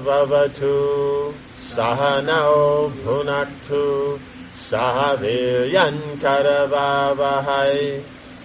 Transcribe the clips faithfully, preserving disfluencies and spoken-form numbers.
vavatu sahano bhunaktu sahaviryan karavavahai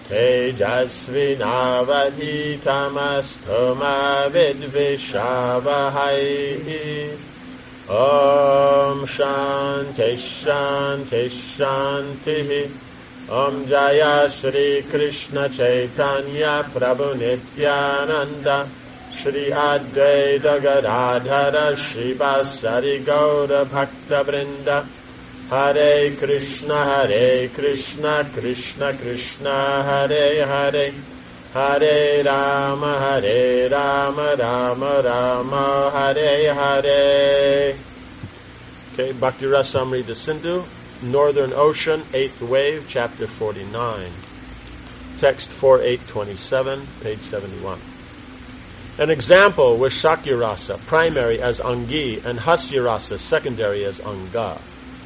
tejasvinavadhitamastu ma vidvishavahai. Om Shanti Shanti Shanti. Om Jaya Shri Krishna Chaitanya Prabhu Nityananda Shri Advaita Gadadhara Shri Vasari Gaura Bhakta Vrinda. Hare Krishna Hare Krishna Krishna Krishna Hare Hare Hare Rama Hare Rama Rama Rama Hare Hare. Okay, Bhakti Rasamrita Sindhu, Northern Ocean, eighth Wave, Chapter forty-nine. Text forty-eight twenty-seven, page seventy-one. An example was Shakyarasa, primary as Angi, and Hasyarasa, secondary as Anga.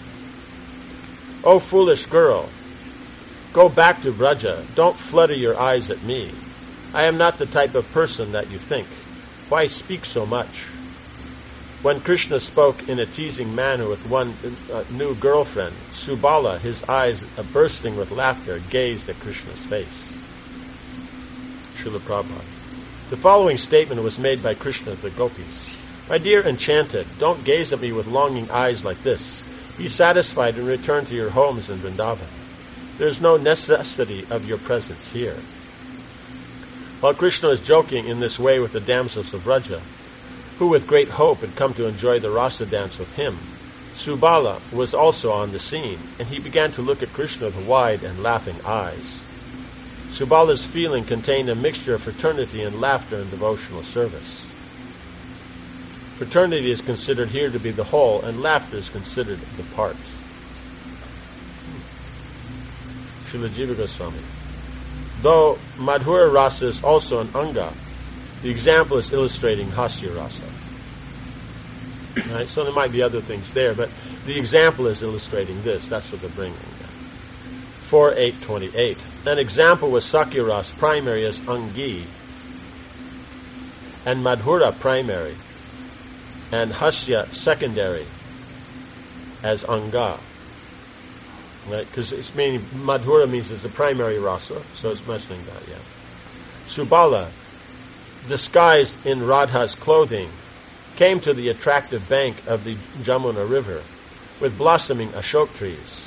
O foolish girl, go back to Braja. Don't flutter your eyes at me. I am not the type of person that you think. Why speak so much? When Krishna spoke in a teasing manner with one uh, new girlfriend, Subala, his eyes uh, bursting with laughter, gazed at Krishna's face. Srila Prabhupada. The following statement was made by Krishna to the gopis. My dear enchanted, don't gaze at me with longing eyes like this. Be satisfied and return to your homes in Vrindavan. There is no necessity of your presence here. While Krishna was joking in this way with the damsels of Vraja, who with great hope had come to enjoy the rasa dance with him, Subala was also on the scene, and he began to look at Krishna with wide and laughing eyes. Subala's feeling contained a mixture of fraternity and laughter in devotional service. Fraternity is considered here to be the whole, and laughter is considered the part. Srila Jiva Goswami. Though Madhura Rasa is also an Anga, the example is illustrating Hasya Rasa. Right? So there might be other things there, but the example is illustrating this. That's what they're bringing. forty-eight twenty-eight. An example was Sakya Rasa, primary as Angi, and Madhura, primary, and Hasya, secondary, as Anga. Right? Because it's meaning Madhura means it's a primary rasa, so it's mentioning that, yeah. Subala, disguised in Radha's clothing, came to the attractive bank of the Jamuna river with blossoming ashok trees.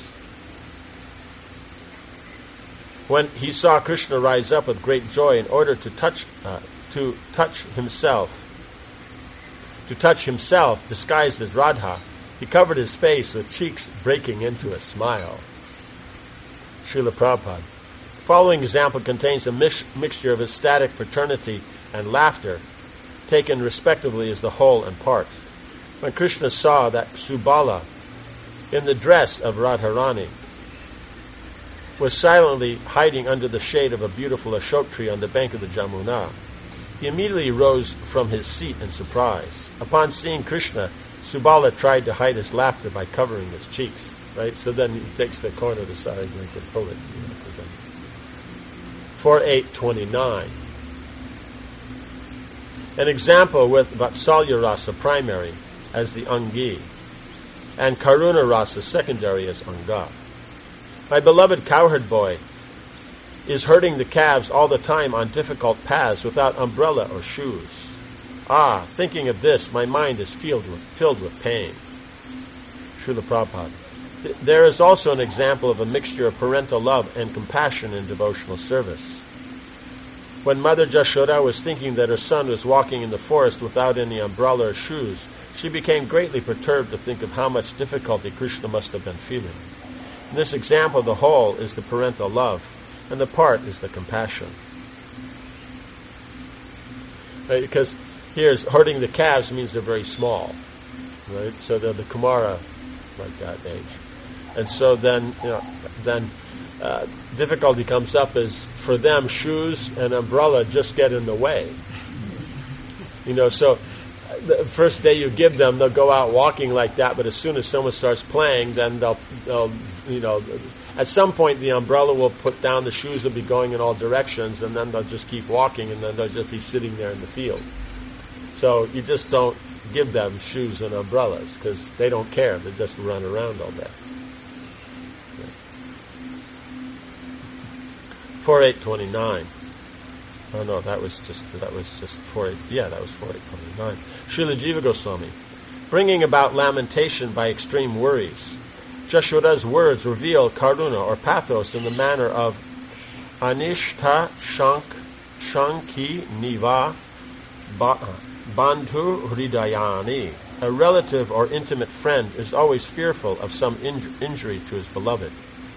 When he saw Krishna rise up with great joy in order to touch, uh, to touch himself, to touch himself, disguised as Radha, he covered his face with cheeks breaking into a smile. Srila Prabhupada. The following example contains a mix- mixture of ecstatic fraternity and laughter, taken respectively as the whole and part. When Krishna saw that Subala, in the dress of Radharani, was silently hiding under the shade of a beautiful ashok tree on the bank of the Jamuna, he immediately rose from his seat in surprise. Upon seeing Krishna, Subala tried to hide his laughter by covering his cheeks. Right? So then he takes the corner of the side and he can pull it. You know, forty-eight twenty-nine. An example with Vatsalya Rasa, primary, as the Angi, and Karuna Rasa, secondary, as Anga. My beloved cowherd boy is herding the calves all the time on difficult paths without umbrella or shoes. Ah, thinking of this, my mind is filled with, filled with pain. Srila Prabhupada. There is also an example of a mixture of parental love and compassion in devotional service. When Mother Jashoda was thinking that her son was walking in the forest without any umbrella or shoes, she became greatly perturbed to think of how much difficulty Krishna must have been feeling. In this example, the whole is the parental love, and the part is the compassion. Right? Because here's herding the calves means they're very small, right? So they're the Kumara, like that age. And so then, you know, then uh, difficulty comes up is for them shoes and umbrella just get in the way. You know, so the first day you give them, they'll go out walking like that. But as soon as someone starts playing, then they'll, they'll, you know, at some point the umbrella will put down, the shoes will be going in all directions, and then they'll just keep walking, and then they'll just be sitting there in the field. So you just don't give them shoes and umbrellas because they don't care. They just run around all day. Four eight twenty nine. Oh no, that was just that was just four eight. Yeah, that was four eight twenty nine. Srila Jiva Goswami, bringing about lamentation by extreme worries. Jashoda's words reveal karuna or pathos in the manner of anishta shank shanki niva bandhu hridayani. A relative or intimate friend is always fearful of some inj- injury to his beloved.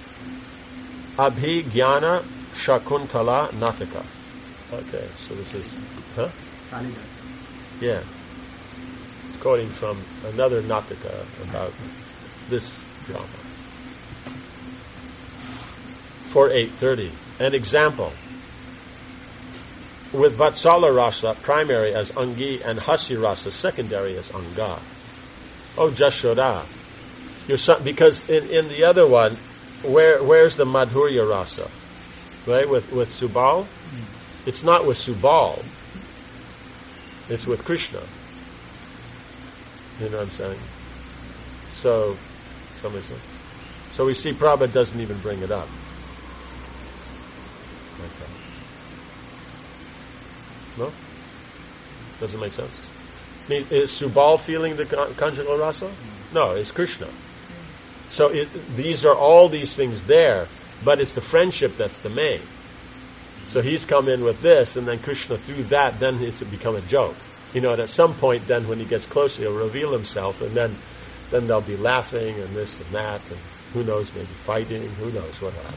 Abhigyana Shakuntala Nataka. Okay, so this is, huh? Yeah. Quoting from another Nataka about this drama. four eight thirty. An example. With Vatsala Rasa primary as Angi and Hasi Rasa secondary as Anga. Oh, Jashoda. Your son, because in, in the other one, where where's the Madhurya Rasa? Right, with, with Subal? Mm. It's not with Subal. It's with Krishna. You know what I'm saying? So, somebody says. So we see Prabhupada doesn't even bring it up. Okay. No? Doesn't make sense. I mean, is Subal feeling the conjugal rasa? No, it's Krishna. So it, these are all these things there, but it's the friendship that's the main. So he's come in with this, and then Krishna through that, then it's become a joke. You know, and at some point then when he gets closer, he'll reveal himself, and then then they'll be laughing and this and that, and who knows, maybe fighting, who knows what will happen.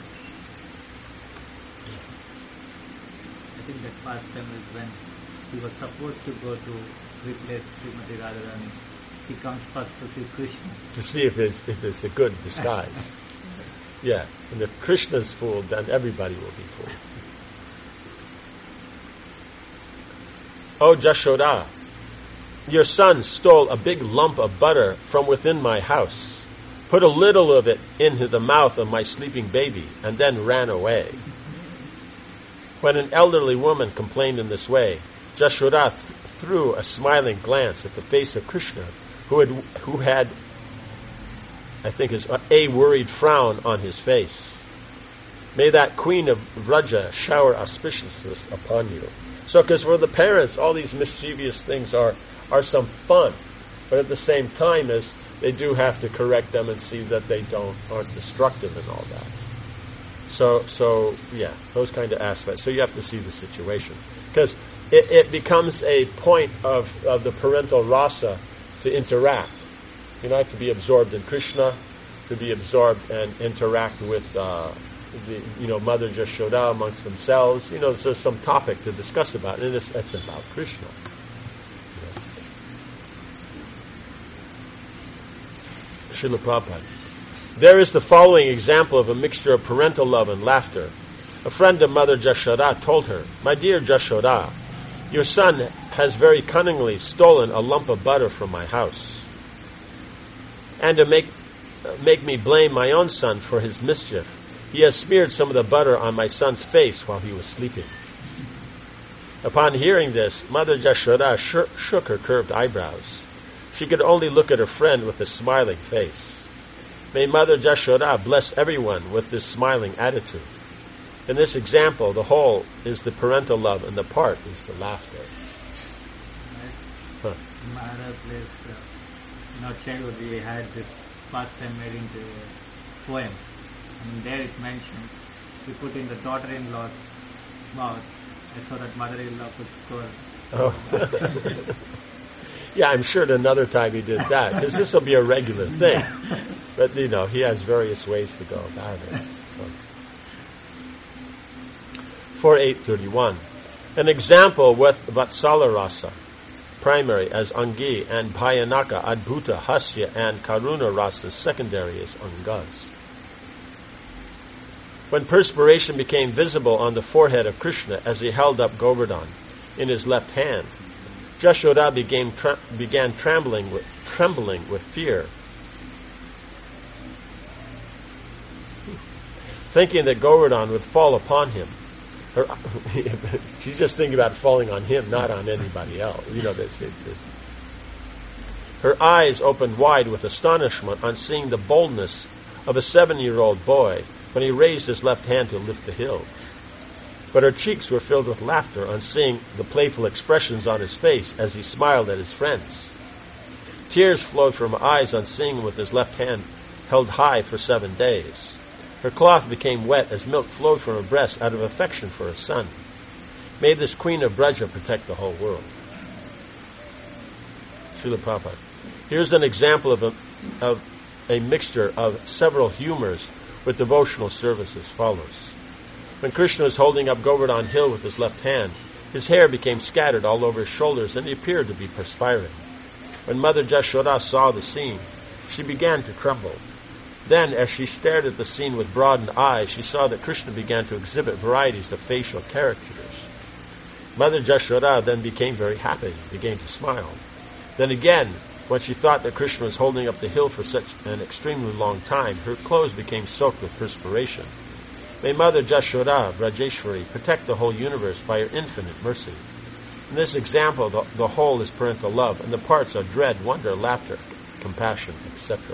I think that past time is when he was supposed to go to replace Srimati Radharani. He comes first to see Krishna. To see if it's, if it's a good disguise. Yeah, and if Krishna's fooled, then everybody will be fooled. Oh, Jashoda, your son stole a big lump of butter from within my house, put a little of it into the mouth of my sleeping baby, and then ran away. When an elderly woman complained in this way, Jashoda th- threw a smiling glance at the face of Krishna, who had, who had, I think, is a worried frown on his face. May that queen of Vraja shower auspiciousness upon you. So, because for the parents, all these mischievous things are, are some fun, but at the same time, is they do have to correct them and see that they don't aren't destructive and all that. So, so yeah, those kind of aspects. So you have to see the situation, because it, it becomes a point of, of the parental rasa to interact. You know, to be absorbed in Krishna, to be absorbed and interact with uh, the, you know, Mother Jashoda amongst themselves. You know, so there's some topic to discuss about, and it's, it's about Krishna. You know. Srila Prabhupada. There is the following example of a mixture of parental love and laughter. A friend of Mother Jashoda told her, "My dear Jashoda, your son has very cunningly stolen a lump of butter from my house. And to make uh, make me blame my own son for his mischief, he has smeared some of the butter on my son's face while he was sleeping." Upon hearing this, Mother Jashoda sh- shook her curved eyebrows. She could only look at her friend with a smiling face. May Mother Jashoda bless everyone with this smiling attitude. In this example, the whole is the parental love and the part is the laughter. Huh. In my other place, uh, in our childhood, we had this pastime made into a poem. And there it mentioned, we put in the daughter-in-law's mouth so that mother-in-law could scold. Oh. Yeah, I'm sure at another time he did that, because this will be a regular thing. But, you know, he has various ways to go about it. So. four eight thirty-one. An example with Vatsala Rasa, primary as Angi, and Bhayanaka, Adbhuta, Hasya, and Karuna Rasa, secondary as Angas. When perspiration became visible on the forehead of Krishna as he held up Govardhan in his left hand, Jashoda began, tra- began trembling, with, trembling with fear, thinking that Govardhan would fall upon him. Her, she's just thinking about falling on him, not on anybody else. You know, this, this. Her eyes opened wide with astonishment on seeing the boldness of a seven-year-old boy when he raised his left hand to lift the hill. But her cheeks were filled with laughter on seeing the playful expressions on his face as he smiled at his friends. Tears flowed from her eyes on seeing him with his left hand held high for seven days. Her cloth became wet as milk flowed from her breast out of affection for her son. May this queen of Braja protect the whole world. Srila Prabhupada. Here's an example of a, of a mixture of several humors with devotional service as follows. When Krishna was holding up Govardhan Hill with his left hand, his hair became scattered all over his shoulders and he appeared to be perspiring. When Mother Jashoda saw the scene, she began to tremble. Then, as she stared at the scene with broadened eyes, she saw that Krishna began to exhibit varieties of facial characters. Mother Jashoda then became very happy, began to smile. Then again, when she thought that Krishna was holding up the hill for such an extremely long time, her clothes became soaked with perspiration. May Mother Jashoda, Brajeshwari, protect the whole universe by her infinite mercy. In this example, the, the whole is parental love, and the parts are dread, wonder, laughter, compassion, et cetera.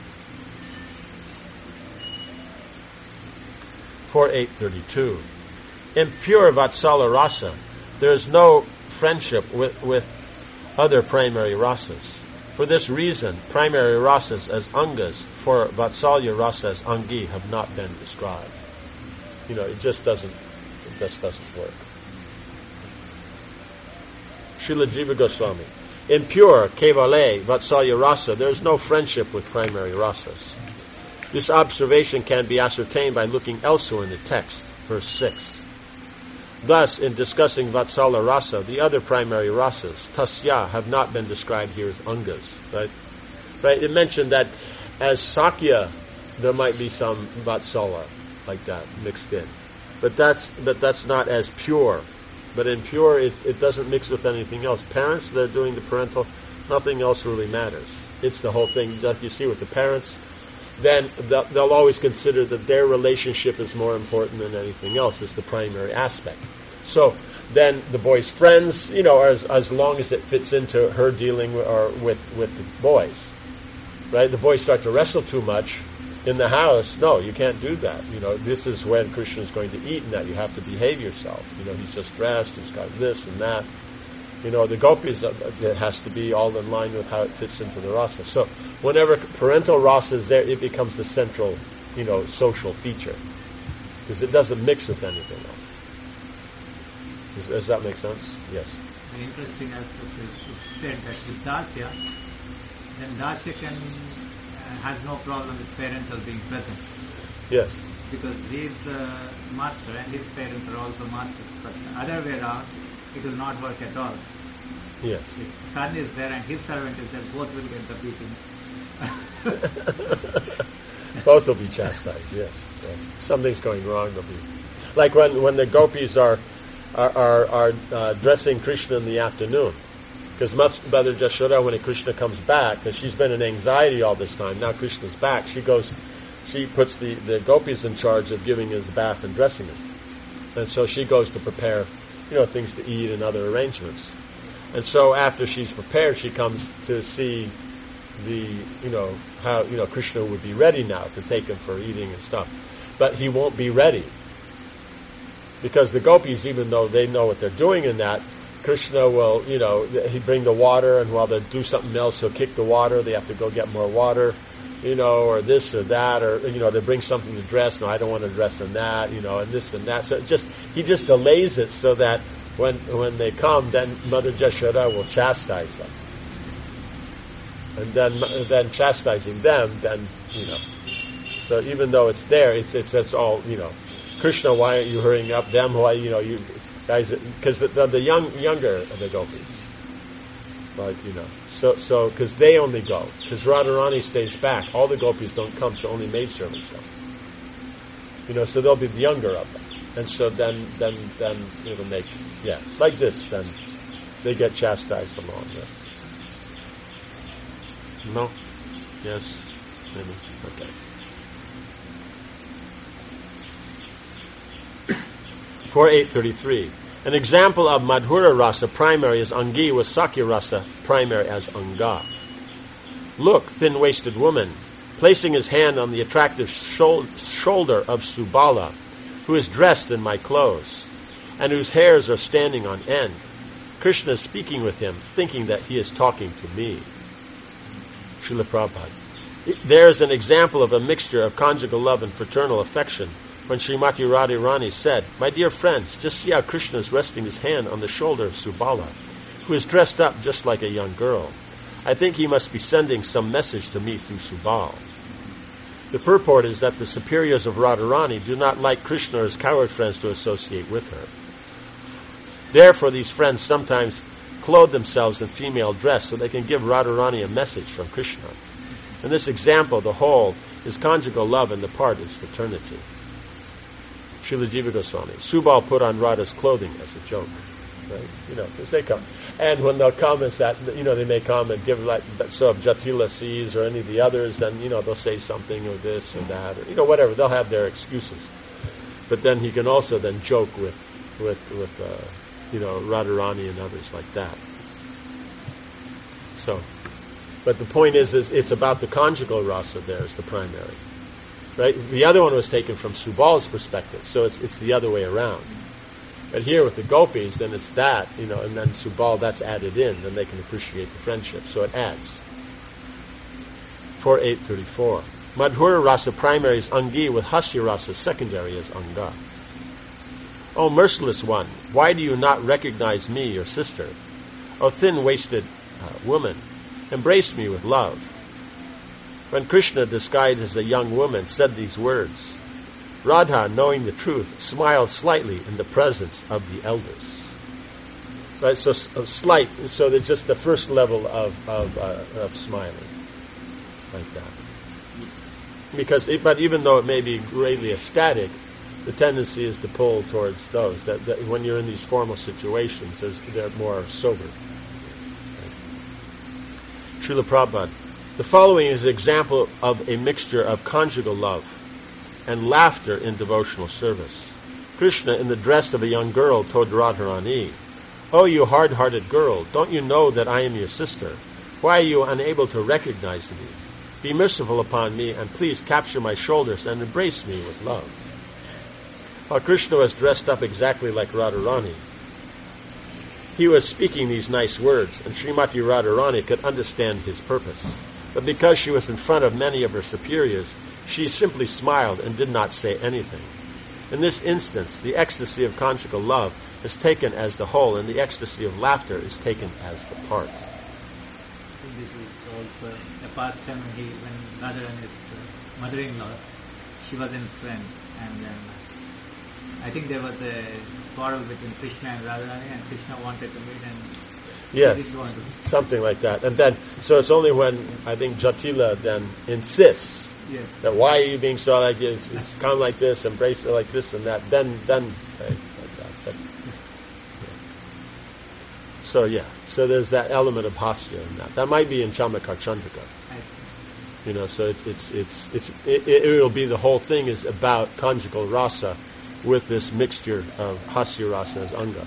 four eight thirty-two. In pure Vatsala Rasa, there is no friendship with, with other primary rasas. For this reason, primary rasas as angas for Vatsalya rasa as angi have not been described. You know, it just doesn't, it just doesn't work. Srila Jiva Goswami. In pure Kevale Vatsalya rasa, there is no friendship with primary rasas. This observation can be ascertained by looking elsewhere in the text, verse six. Thus, in discussing Vatsala rasa, the other primary rasas, tasya, have not been described here as angas. Right? Right? It mentioned that as sakya, there might be some Vatsala like that mixed in, but that's but that's not as pure. But in pure, it, it doesn't mix with anything else. Parents, they're doing the parental. Nothing else really matters. It's the whole thing that you see with the parents. Then they'll always consider that their relationship is more important than anything else. It's the primary aspect. So then the boy's friends, you know, as as long as it fits into her dealing with, or with with the boys, right? The boys start to wrestle too much in the house. No, you can't do that. You know, this is when Krishna is going to eat, and that you have to behave yourself. You know, he's just dressed. He's got this and that. You know, the gopis, it has to be all in line with how it fits into the rasa. So whenever parental rasa is there, it becomes the central, you know, social feature. Because it doesn't mix with anything else. Does, does that make sense? Yes. The interesting aspect is it's said that with Dasya, then Dasya can, uh, has no problem with parental being present. Yes. Because he is uh, master and his parents are also masters. But the other way around, it will not work at all. Yes. If son is there and his servant is there, both will get the beating. Both will be chastised, yes. yes. Something's going wrong, they'll be... Like when, when the gopis are are, are, are uh, dressing Krishna in the afternoon. Because Mother Jashoda, when Krishna comes back, because she's been in anxiety all this time, now Krishna's back, she goes, she puts the, the gopis in charge of giving his bath and dressing him. And so she goes to prepare, you know, things to eat and other arrangements. And so after she's prepared, she comes to see the, you know, how, you know, Krishna would be ready now to take him for eating and stuff. But he won't be ready. Because the gopis, even though they know what they're doing in that, Krishna will, you know, he'd bring the water, and while they do something else, he'll kick the water. They have to go get more water, you know, or this or that, or, you know, they bring something to dress. No, I don't want to dress in that, you know, and this and that. So it just, he just delays it so that when when they come, then Mother Jashoda will chastise them. And then, then chastising them, then, you know. So even though it's there, it's, it's, it's all, you know, Krishna, why aren't you hurrying up? Them, why, you know, you guys, because the, the, the young, younger of the gopis, like, you know, so, so, because they only go, because Radharani stays back, all the gopis don't come, so only maidservants go. You know, so they'll be the younger of them. And so then, then, then it'll make, yeah, like this, then they get chastised along, yeah. No? Yes? Maybe? Okay. four eight thirty-three. An example of Madhura Rasa primary as Angi was Sakya Rasa primary as Anga. Look, thin-waisted woman, placing his hand on the attractive shol- shoulder of Subala, who is dressed in my clothes, and whose hairs are standing on end. Krishna is speaking with him, thinking that he is talking to me. Srila Prabhupada. There is an example of a mixture of conjugal love and fraternal affection when Srimati Radharani said, "My dear friends, just see how Krishna is resting his hand on the shoulder of Subala, who is dressed up just like a young girl. I think he must be sending some message to me through Subal." The purport is that the superiors of Radharani do not like Krishna or his coward friends to associate with her. Therefore, these friends sometimes clothe themselves in female dress so they can give Radharani a message from Krishna. In this example, the whole is conjugal love and the part is fraternity. Srila Jiva Goswami. Subal put on Radha's clothing as a joke. Right? You know, because they come. And when they'll comment that, you know, they may come and give, like, so if Jatila sees or any of the others, then, you know, they'll say something or this or that, or, you know, whatever. They'll have their excuses. But then he can also then joke with, with, with uh, you know, Radharani and others like that. So, but the point is, is it's about the conjugal rasa there is the primary. Right? The other one was taken from Subal's perspective, so it's it's the other way around. But here with the gopis, then it's that, you know, and then Subal, that's added in, then they can appreciate the friendship. So it adds. four eight thirty-four. Madhura rasa primary is Angi with Hasya rasa secondary as Anga. O merciless one, why do you not recognize me, your sister? O thin-waisted uh, woman, embrace me with love. When Krishna, disguised as a young woman, said these words, Radha, knowing the truth, smiled slightly in the presence of the elders. Right, so uh, slight, so there's just the first level of of, uh, of smiling, like that. Because, it, but even though it may be greatly ecstatic, the tendency is to pull towards those that, that when you're in these formal situations, they're more sober. Right. Srila Prabhupada. The following is an example of a mixture of conjugal love and laughter in devotional service. Krishna, in the dress of a young girl, told Radharani, "Oh, you hard-hearted girl, don't you know that I am your sister? Why are you unable to recognize me? Be merciful upon me, and please capture my shoulders and embrace me with love." While Krishna was dressed up exactly like Radharani, he was speaking these nice words, and Srimati Radharani could understand his purpose. But because she was in front of many of her superiors, she simply smiled and did not say anything. In this instance, the ecstasy of conjugal love is taken as the whole, and the ecstasy of laughter is taken as the part. This is also a pastime when, he, when Radha and his uh, mother-in-law, she was in friend, and then I think there was a quarrel between Krishna and Radharani, and Krishna wanted to meet, and yes, he didn't want to. Something like that. And then, so it's only when I think Jatila then insists yes. that why are you being so like this? It's come like this, embrace it like this and that. Then, then, okay, like that. But, yeah. So yeah, so there's that element of hasya in that. That might be in Chamakar Chandrika. You know, so it's it's it's it's it, it will be the whole thing is about conjugal rasa with this mixture of hasya rasa as anga.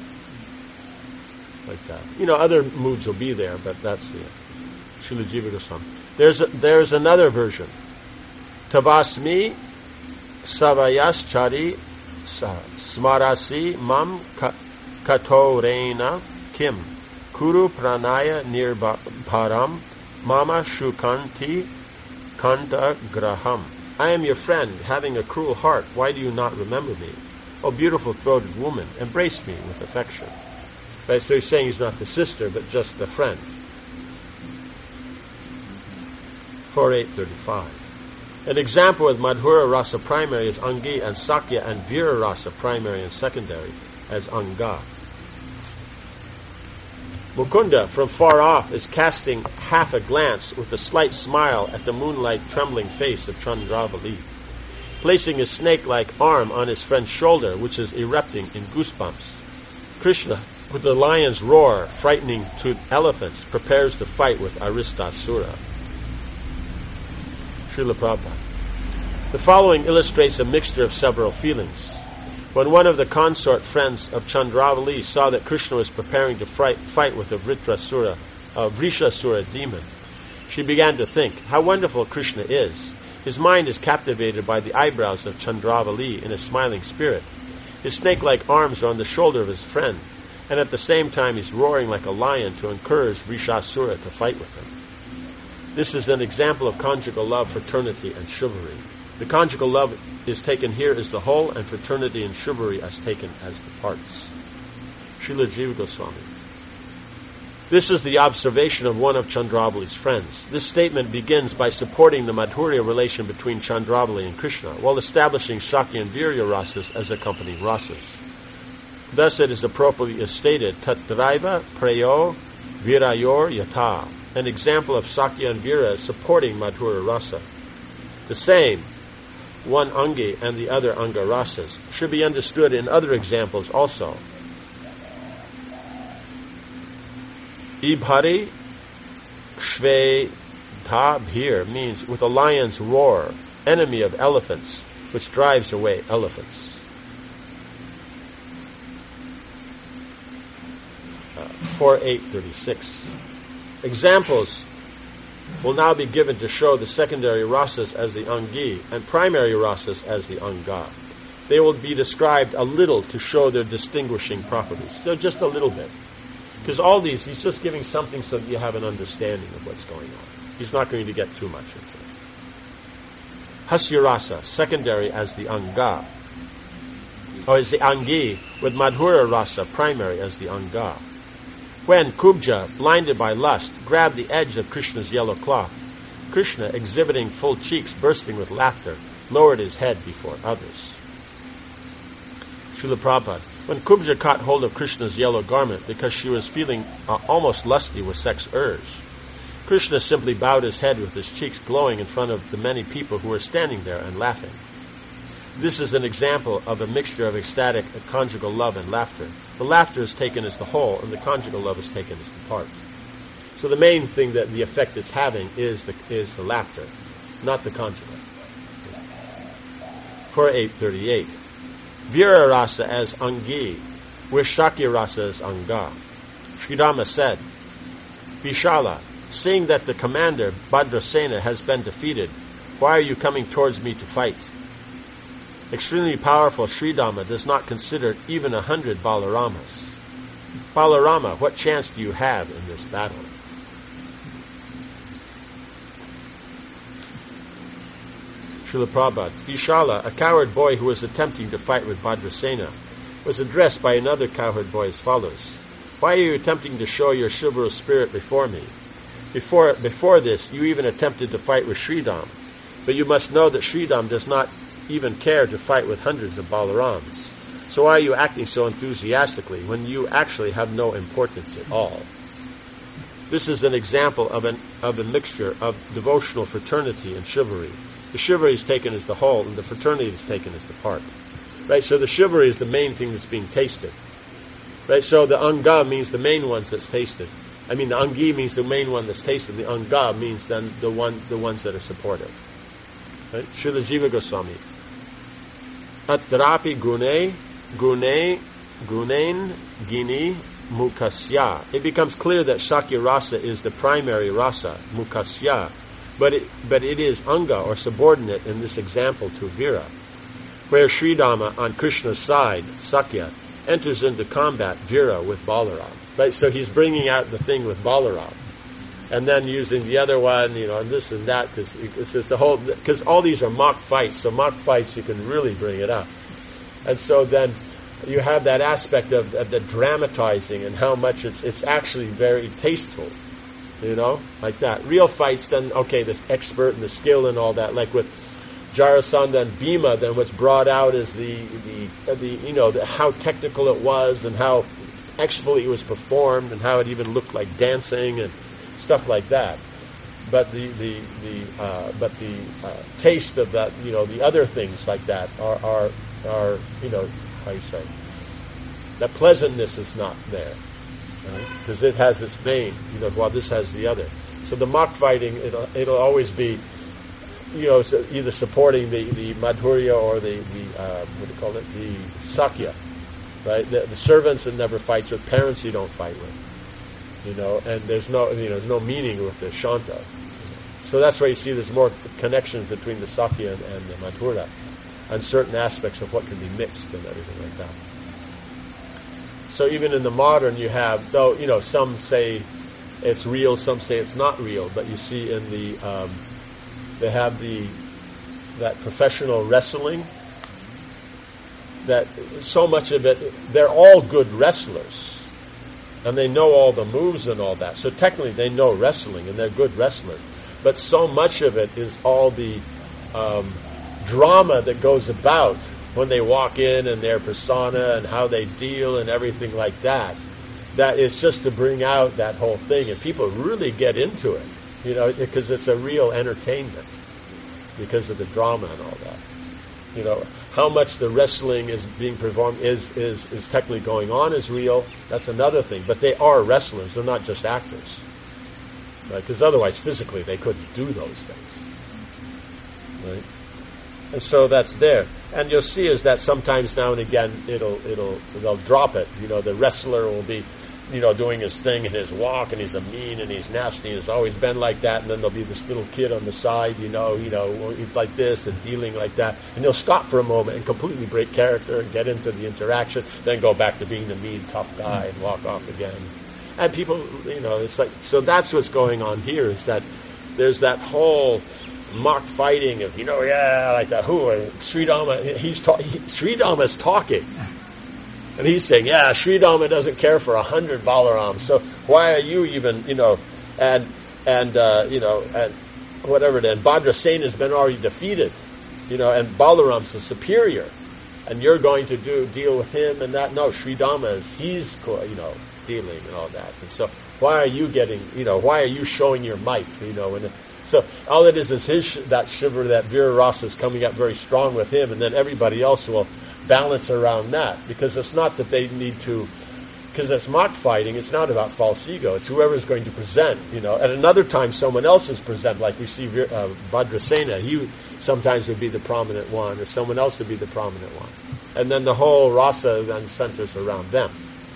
Like that. You know, other moods will be there, but that's the Srila Jiva Goswami. There's a, there's another version. Tavasmi savayas chari smarasi mam katorena kim kuru pranaya nirbharam mama shukanti kanta graham. I am your friend, having a cruel heart. Why do you not remember me? O beautiful throated woman, embrace me with affection. Right, so he's saying he's not the sister, but just the friend. four eight thirty-five. An example with Madhura rasa primary as Angi and Sakya and Vira rasa primary and secondary as Anga. Mukunda from far off is casting half a glance with a slight smile at the moonlight trembling face of Chandravali, placing his snake-like arm on his friend's shoulder, which is erupting in goosebumps. Krishna, with the lion's roar frightening to elephants, prepares to fight with Aristasura. Srila Prabhupada. The following illustrates a mixture of several feelings. When one of the consort friends of Chandravali saw that Krishna was preparing to fight, fight with a Vritrasura, a Vrishasura demon, She began to think, how wonderful Krishna is. His mind is captivated by the eyebrows of Chandravali in a smiling spirit. His snake-like arms are on the shoulder of his friend, and at the same time he's roaring like a lion to encourage Vrishasura to fight with him. This is an example of conjugal love, fraternity, and chivalry. The conjugal love is taken here as the whole, and fraternity and chivalry as taken as the parts. Srila Jiva Goswami. This is the observation of one of Chandravali's friends. This statement begins by supporting the Madhurya relation between Chandravali and Krishna, while establishing Shakya and Virya rasas as accompanying rasas. Thus it is appropriately stated, Tatraiva Prayo Virayor Yata, an example of Shakya and Virya supporting Madhurya rasa. The same, one Angi and the other Anga rasas, should be understood in other examples also. Ibhari Shve Bhir means with a lion's roar, enemy of elephants, which drives away elephants. Uh, four eight thirty-six. Examples will now be given to show the secondary rasas as the Angi and primary rasas as the Anga. They will be described a little to show their distinguishing properties. So just a little bit. Because all these, he's just giving something so that you have an understanding of what's going on. He's not going to get too much into it. Hasya rasa, secondary as the Anga. Or as the Angi, with Madhurya rasa, primary as the Anga. When Kubja, blinded by lust, grabbed the edge of Krishna's yellow cloth, Krishna, exhibiting full cheeks, bursting with laughter, lowered his head before others. Srila Prabhupada. When Kubja caught hold of Krishna's yellow garment because she was feeling uh, almost lusty with sex urge, Krishna simply bowed his head with his cheeks glowing in front of the many people who were standing there and laughing. This is an example of a mixture of ecstatic and conjugal love and laughter. The laughter is taken as the whole, and the conjugal love is taken as the part. So the main thing that the effect it's having is the is the laughter, not the conjugal. four eight thirty-eight. Vira rasa as Angi, with Shakya rasa as Anga. Sridhama said, Vishala, seeing that the commander, Bhadrasena, has been defeated, why are you coming towards me to fight? Extremely powerful Sridhama does not consider even a hundred Balaramas. Balarama, what chance do you have in this battle? Srila Prabhupada. Vishala, a coward boy who was attempting to fight with Bhadrasena, was addressed by another coward boy as follows. Why are you attempting to show your chivalrous spirit before me? Before before this, you even attempted to fight with Sridham. But you must know that Sridham does not even care to fight with hundreds of Balarams. So why are you acting so enthusiastically when you actually have no importance at all? This is an example of an of a mixture of devotional fraternity and chivalry. The chivalry is taken as the whole, and the fraternity is taken as the part. Right? So the chivalry is the main thing that's being tasted. Right? So the Anga means the main ones that's tasted. I mean, the Angi means the main one that's tasted. The Anga means then the one, the ones that are supportive. Right? Srila Jiva Goswami. Atrapi gune, gune, gunain, gini, mukasya. It becomes clear that Shakya rasa is the primary rasa, mukasya. But it, but it is Anga, or subordinate, in this example to Vira, where Sridhama, on Krishna's side, Sakya, enters into combat Vira with Balaram. Right? So he's bringing out the thing with Balaram, and then using the other one, you know, and this and that, because it's just the whole, because all these are mock fights, so mock fights you can really bring it up. And so then you have that aspect of, of the dramatizing and how much it's it's actually very tasteful. You know, like that. Real fights, then, okay, the expert and the skill and all that, like with Jarasandha and Bhima, then what's brought out is the, the, the you know, the, how technical it was and how expertly it was performed and how it even looked like dancing and stuff like that. But the, the, the, uh, but the uh, taste of that, you know, the other things like that are, are, are, you know, how you say, the pleasantness is not there. Because right? It has its main, you know, while this has the other. So the mock fighting, it'll, it'll always be, you know, either supporting the, the Madhurya or the, the uh, what do you call it, the Sakya, right? The, the servants that never fights with, parents you don't fight with, you know, and there's no, you know, there's no meaning with the Shanta, So that's why you see there's more connections between the Sakya and, and the Madhura, and certain aspects of what can be mixed and everything like that. So even in the modern, you have, though, you know, some say it's real, some say it's not real, but you see in the, um, they have the, that professional wrestling, that so much of it, they're all good wrestlers, and they know all the moves and all that. So technically they know wrestling, and they're good wrestlers. But so much of it is all the um, drama that goes about when they walk in and their persona and how they deal and everything like that. That is just to bring out that whole thing, and people really get into it, you know, because it's a real entertainment because of the drama and all that. You know, how much the wrestling is being performed is is is technically going on is real. That's another thing. But they are wrestlers; they're not just actors, right? Because otherwise, physically, they couldn't do those things, right? And so that's there. And you'll see is that sometimes now and again it'll it'll they'll drop it. You know, the wrestler will be, you know, doing his thing and his walk, and he's a mean and he's nasty and he's always been like that. And then there'll be this little kid on the side, you know, you know, he's like this and dealing like that. And he'll stop for a moment and completely break character and get into the interaction, then go back to being the mean, tough guy and walk off again. And people, you know, it's like, so that's what's going on here, is that there's that whole mock fighting of, you know, yeah, like that, who, Sri Dhamma, he's ta- he, Sri Dhamma's talking. And he's saying, yeah, Sri Dhamma doesn't care for a hundred Balarams, so why are you even, you know, and, and uh, you know, and whatever, then Bhadrasena has been already defeated, you know, and Balaram's the superior, and you're going to do deal with him and that. No, Sri Dhamma is, he's, you know, dealing and all that. And so why are you getting, you know, why are you showing your might, you know, and so all it is is his, that shiver, that Vira Rasa is coming up very strong with him, and then everybody else will balance around that, because it's not that they need to, because it's mock fighting, it's not about false ego, it's whoever's going to present, you know. At another time someone else is present, like we see uh, Bhadrasena, he sometimes would be the prominent one, or someone else would be the prominent one, and then the whole rasa then centers around them.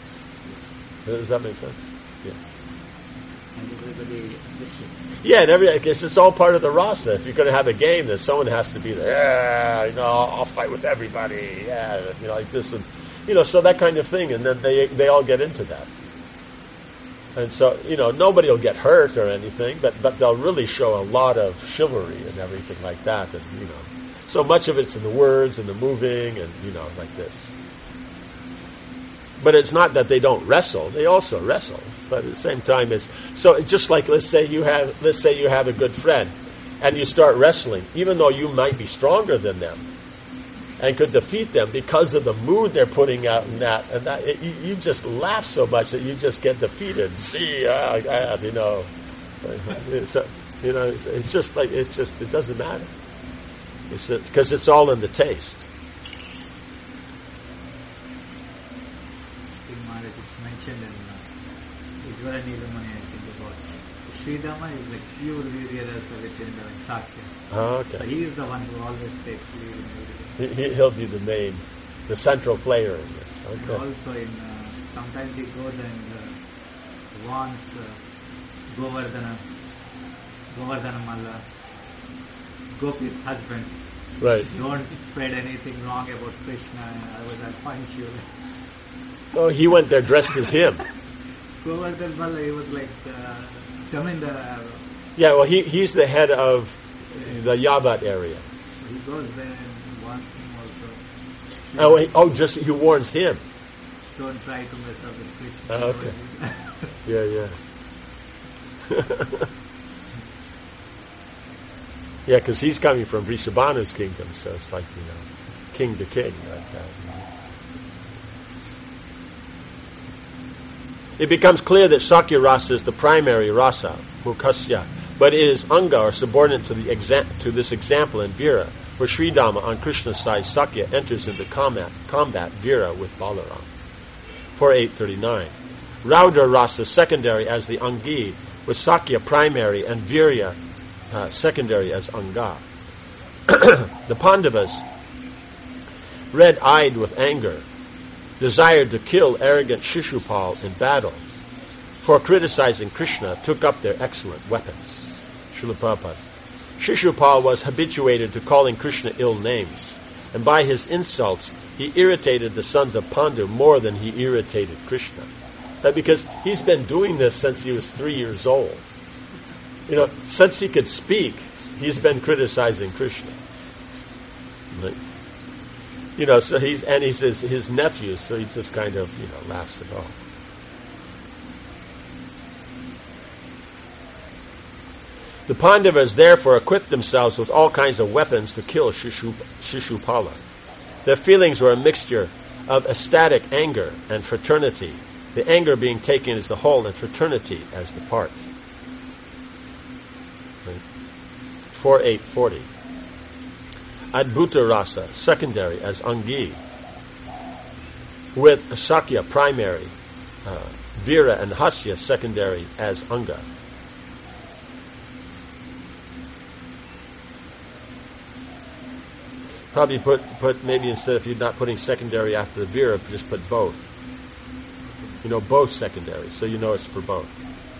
Does that make sense? Yeah. And everybody Yeah, and every, I guess it's all part of the rasa. If you're going to have a game, then someone has to be there. Yeah, you know, I'll fight with everybody. Yeah, you know, like this, and you know, so that kind of thing. And then they they all get into that. And so, you know, nobody will get hurt or anything, but but they'll really show a lot of chivalry and everything like that. And you know, so much of it's in the words and the moving, and you know, like this. But it's not that they don't wrestle; they also wrestle. But at the same time, it's so. It's just like let's say you have let's say you have a good friend, and you start wrestling, even though you might be stronger than them, and could defeat them because of the mood they're putting out in that, and that it, you, you just laugh so much that you just get defeated. See, ah, ah, you know, it's a, you know, it's, it's just like it's just it doesn't matter. It's because it's all in the taste. Ijvara Nilamani, I think about Sri Dhamma is like pure Virya Rasa within the Sakya. Oh, okay. So he is the one who always takes lead in everything. He, he'll be the main, the central player in this. Okay. And also in, uh, sometimes he goes and uh, warns uh, Govardhana, Govardhana Malla, Gopi's husband. Right. Don't spread anything wrong about Krishna, I will I'll punch you. Oh, he went there dressed as him. Govardhan Malla, he was like uh, Jamindar. Yeah, well, he he's the head of the Yavat area. He goes there and warns him also. Oh, he, oh, just he warns him. Don't try to mess up with Krishna. Oh, okay. Yeah, yeah. Yeah, because he's coming from Vrishabhanu's kingdom, so it's like, you know, king to king, like that. It becomes clear that Sakya Rasa is the primary rasa, Mukasya, but it is Anga, or subordinate to the exa- to this example in Vira, where Sri Dhamma on Krishna's side, Sakya, enters into combat, combat Vira with Balaram. four eight thirty-nine. Raudra Rasa secondary as the Angi, with Sakya primary and Virya uh, secondary as Anga. The Pandavas, red-eyed with anger, desired to kill arrogant Shishupal in battle, for criticizing Krishna, took up their excellent weapons. Srila Prabhupada. Shishupal was habituated to calling Krishna ill names, and by his insults he irritated the sons of Pandu more than he irritated Krishna. Right? Because he's been doing this since he was three years old. You know, since he could speak, he's been criticizing Krishna. Right? You know, so he's and he's his, his nephew, so he just kind of, you know, laughs it off. The Pandavas therefore equipped themselves with all kinds of weapons to kill Shishup- Shishupala. Their feelings were a mixture of ecstatic anger and fraternity, the anger being taken as the whole and fraternity as the part. four eight forty. Adbhuta Rasa, secondary, as Angi, with Sakya, primary, uh, Vira and Hasya, secondary, as Anga. Probably put, put maybe instead if you're not putting secondary after the Vira, just put both. You know, both secondary, so you know it's for both.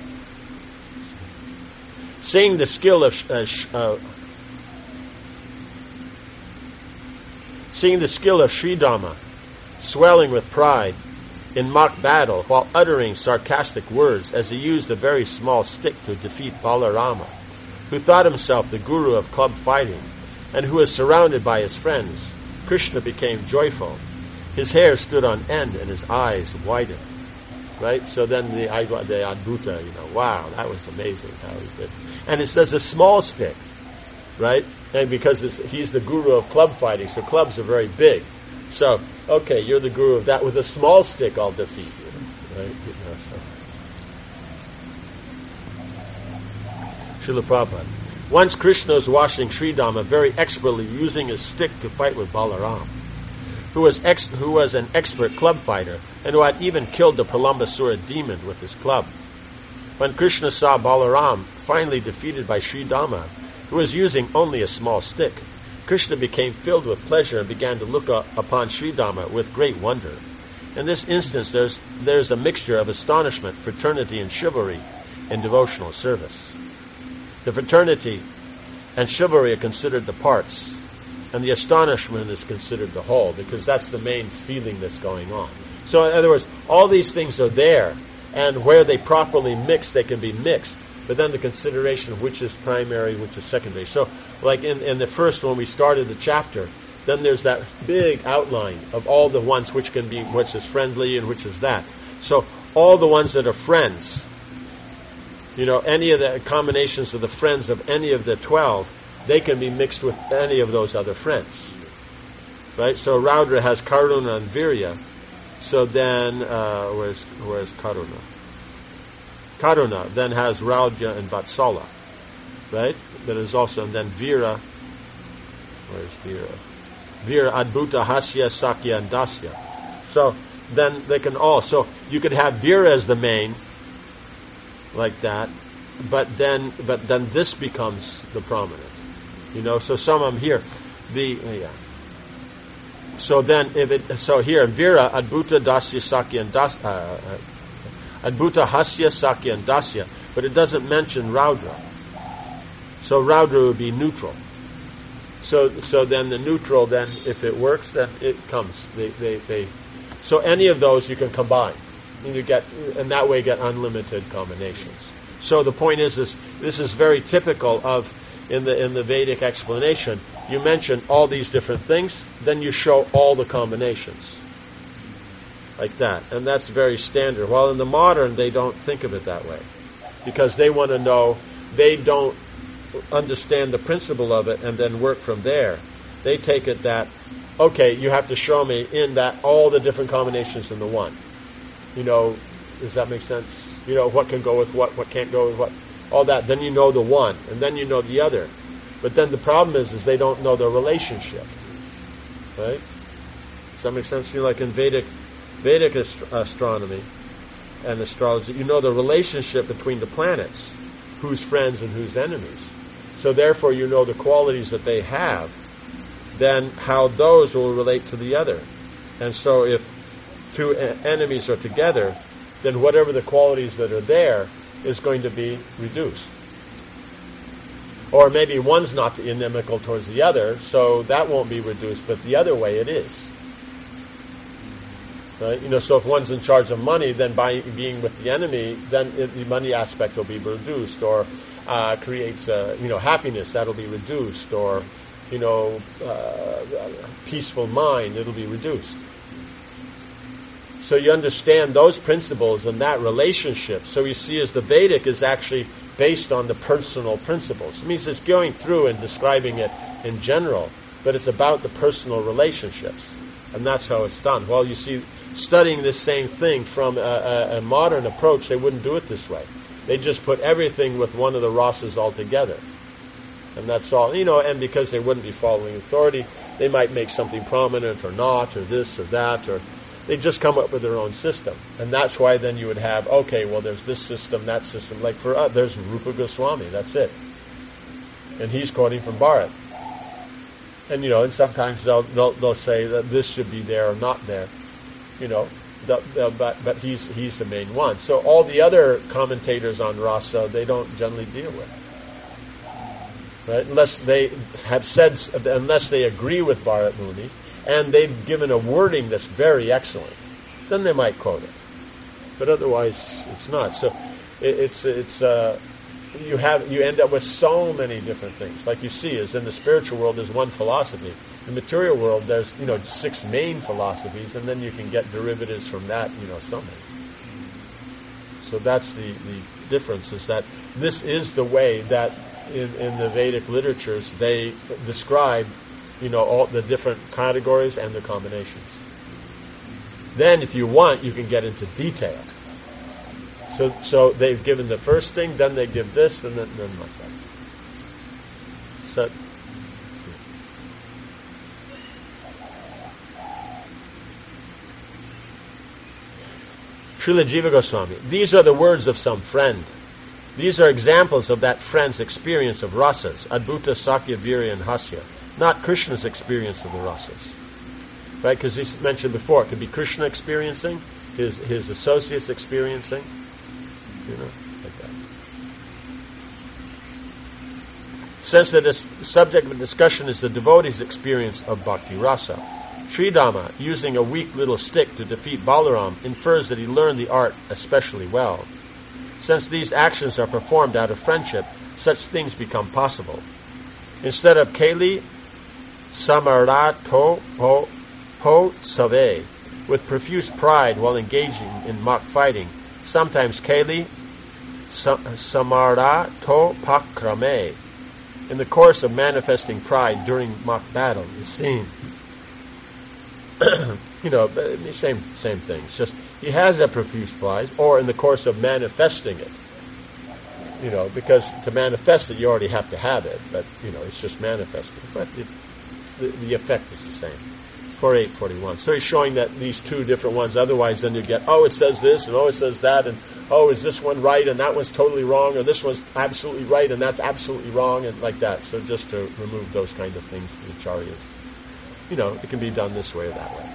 Seeing the skill of uh, uh, seeing the skill of Sridama swelling with pride in mock battle while uttering sarcastic words as he used a very small stick to defeat Balarama, who thought himself the guru of club fighting, and who was surrounded by his friends, Krishna became joyful. His hair stood on end and his eyes widened. Right? So then the, the Adbhuta, you know, wow, that was amazing how he did. And it says a small stick, right? And because it's, he's the guru of club fighting, so clubs are very big. So, okay, you're the guru of that. With a small stick, I'll defeat you. Right? You know, so. Srila Prabhupada. Once Krishna was washing Sridama very expertly using his stick to fight with Balaram, who was ex- who was an expert club fighter and who had even killed the Pralambasura demon with his club. When Krishna saw Balaram finally defeated by Sridama, who was using only a small stick, Krishna became filled with pleasure and began to look up upon Sridama with great wonder. In this instance, there's there's a mixture of astonishment, fraternity, and chivalry in devotional service. The fraternity and chivalry are considered the parts, and the astonishment is considered the whole, because that's the main feeling that's going on. So in other words, all these things are there, and where they properly mix, they can be mixed, but then the consideration of which is primary, which is secondary. So like in, in the first, when we started the chapter, then there's that big outline of all the ones which can be, which is friendly and which is that. So all the ones that are friends, you know, any of the combinations of the friends of any of the twelve, they can be mixed with any of those other friends. Right? So Raudra has Karuna and Virya. So then, uh, where's, where's Karuna? Karuna then has Raudya and Vatsala. Right? That is also, and then Vira, where's Vira? Vira, Adbhuta, Hasya, Sakya, and Dasya. So then they can all, so you could have Vira as the main, like that, but then but then this becomes the prominent, you know. So some of them here, the uh, yeah. So then if it so here Vira, Adbhuta, Dasya, Sakya, and Das, uh, uh, Adbhuta, Hasya, Sakya, and Dasya, but it doesn't mention Raudra. So Raudra would be neutral. So so then the neutral, then if it works, then it comes. They they, they so any of those you can combine. And you get, and that way get unlimited combinations. So the point is, this this is very typical of in the in the Vedic explanation. You mention all these different things, then you show all the combinations, like that, and that's very standard. While in the modern, they don't think of it that way, because they want to know. They don't understand the principle of it and then work from there. They take it that, okay, you have to show me in that all the different combinations in the one. You know, does that make sense? You know, what can go with what, what can't go with what, all that. Then you know the one, and then you know the other. But then the problem is, is they don't know the relationship. Right? Does that make sense? You know, like in Vedic, Vedic ast- astronomy and astrology, you know the relationship between the planets, who's friends and who's enemies. So therefore you know the qualities that they have, then how those will relate to the other. And so if two enemies are together, then whatever the qualities that are there is going to be reduced. Or maybe one's not inimical towards the other, so that won't be reduced, but the other way it is. Right? You know, so if one's in charge of money, then by being with the enemy, then it, the money aspect will be reduced, or uh, creates, uh, you know, happiness, that'll be reduced, or, you know, uh, peaceful mind, it'll be reduced. So you understand those principles and that relationship. So you see, as the Vedic is actually based on the personal principles. It means it's going through and describing it in general, but it's about the personal relationships. And that's how it's done. Well, you see, studying this same thing from a, a, a modern approach, they wouldn't do it this way. They just put everything with one of the rasas altogether. And that's all. You know, and because they wouldn't be following authority, they might make something prominent or not, or this or that, or they just come up with their own system. And that's why then you would have, okay, well, there's this system, that system. Like for us, there's Rupa Goswami, that's it. And he's quoting from Bharat. And, you know, and sometimes they'll, they'll, they'll say that this should be there or not there. You know, the, the, but, but he's, he's the main one. So all the other commentators on Rasa, they don't generally deal with. Right? Unless they have said, unless they agree with Bharat Muni, and they've given a wording that's very excellent, then they might quote it. But otherwise, it's not. So it, it's it's uh, you have you end up with so many different things. Like you see, is in the spiritual world, there's one philosophy. In the material world, there's you know six main philosophies, and then you can get derivatives from that. You know, so many. So that's the the difference. Is that this is the way that in in the Vedic literatures they describe. You know, all the different categories and the combinations. Then, if you want, you can get into detail. So, so they've given the first thing, then they give this, and then, then like that. So, Srila Jiva Goswami. These are the words of some friend. These are examples of that friend's experience of rasas, Adbhuta, Sakya, Virya, and Hasya. Not Krishna's experience of the rasas. Right? Because he mentioned before, it could be Krishna experiencing, his his associates experiencing, you know, like that. Since the dis- subject of discussion is the devotee's experience of bhakti rasa, Sridama, using a weak little stick to defeat Balaram, infers that he learned the art especially well. Since these actions are performed out of friendship, such things become possible. Instead of Kali, Samarato po, po save, with profuse pride while engaging in mock fighting. Sometimes Kali, Samarato pakrame, in the course of manifesting pride during mock battle, is seen. You know, same same thing. It's just he has a profuse pride, or in the course of manifesting it. You know, because to manifest it, you already have to have it. But you know, it's just manifesting. But it, the, the effect is the same. forty-eight forty-one. So he's showing that these two different ones. Otherwise, then you get, oh, it says this, and oh, it says that, and oh, is this one right, and that one's totally wrong, or this one's absolutely right, and that's absolutely wrong, and like that. So just to remove those kind of things, the acharyas. You know, it can be done this way or that way.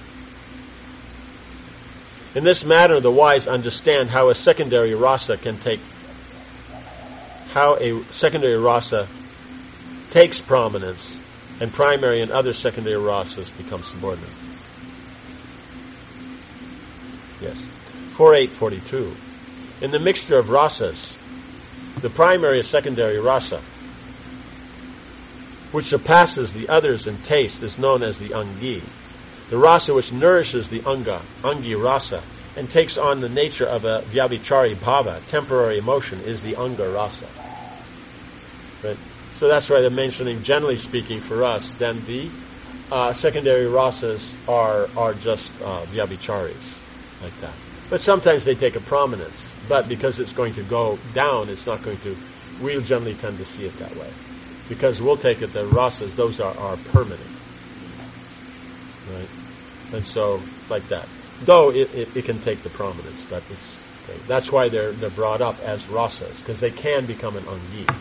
In this matter, the wise understand how a secondary rasa can take, how a secondary rasa takes prominence, and primary and other secondary rasas become subordinate. Yes. forty-eight forty-two. In the mixture of rasas, the primary and secondary rasa, which surpasses the others in taste, is known as the angi. The rasa which nourishes the anga, angi rasa, and takes on the nature of a vyabhichari bhava, temporary emotion, is the anga rasa. Right? So that's why they're mentioning, generally speaking, for us, then the uh, secondary rasas are are just uh, vyabhicharis, like that. But sometimes they take a prominence. But because it's going to go down, it's not going to. We'll generally tend to see it that way, because we'll take it that rasas, those are, are permanent, right? And so like that. Though it, it, it can take the prominence, but it's okay. That's why they're they're brought up as rasas, because they can become an angi.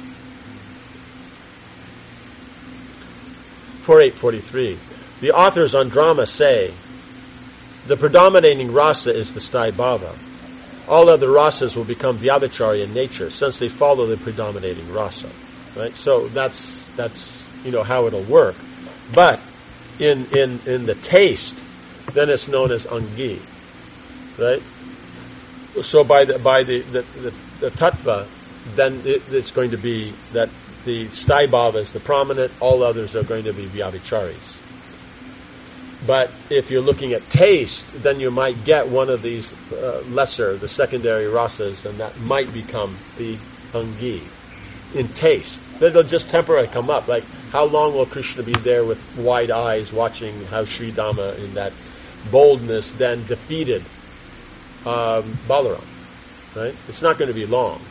forty-eight forty-three. The authors on drama say, the predominating rasa is the sthai bhava. All other rasas will become vyabhichari in nature, since they follow the predominating rasa. right? So that's that's you know how it'll work. But in in in the taste, then it's known as angi, right? So by the by the the, the, the tattva, then it, it's going to be that the sthāyi bhava is the prominent, all others are going to be vyabhicharis. But if you're looking at taste, then you might get one of these uh, lesser, the secondary rasas, and that might become the angi in taste. They'll just temporarily come up. Like, how long will Krishna be there with wide eyes watching how Sri Dhamma in that boldness then defeated um, Balaram? Right? It's not going to be long.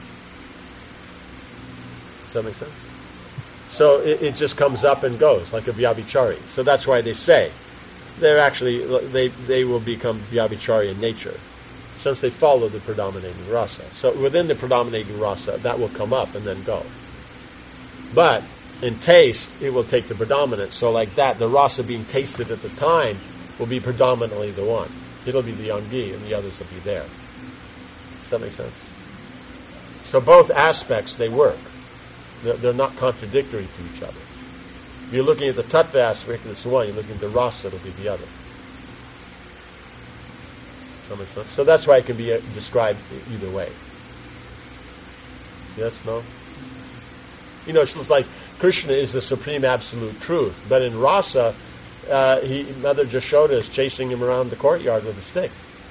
Does that make sense? So it, it just comes up and goes like a vyabhichari. So that's why they say they're actually they they will become vyabhichari in nature, since they follow the predominating rasa. So within the predominating rasa, that will come up and then go. But in taste, it will take the predominance. So like that, the rasa being tasted at the time will be predominantly the one. It'll be the angi, and the others will be there. Does that make sense? So both aspects, they work. They're not contradictory to each other. If you're looking at the tattva aspect, it's one. You're looking at the rasa, it'll be the other. So that's why it can be described either way. Yes, no? You know, it's like Krishna is the supreme absolute truth, but in rasa, uh, he, Mother Jashoda is chasing him around the courtyard with a stick.